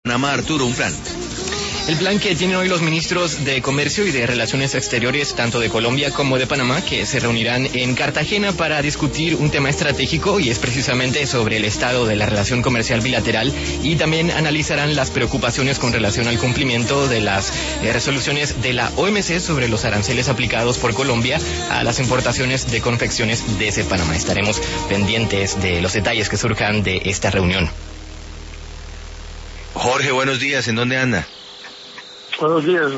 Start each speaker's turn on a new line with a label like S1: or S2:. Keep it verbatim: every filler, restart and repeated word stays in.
S1: Panamá, Arturo, un plan.
S2: El plan que tienen hoy los ministros de Comercio y de Relaciones Exteriores, tanto de Colombia como de Panamá, que se reunirán en Cartagena para discutir un tema estratégico, y es precisamente sobre el estado de la relación comercial bilateral, y también analizarán las preocupaciones con relación al cumplimiento de las eh, resoluciones de la O M C sobre los aranceles aplicados por Colombia a las importaciones de confecciones desde Panamá. Estaremos pendientes de los detalles que surjan de esta reunión.
S1: Jorge, buenos días, ¿en dónde anda?
S3: Buenos días.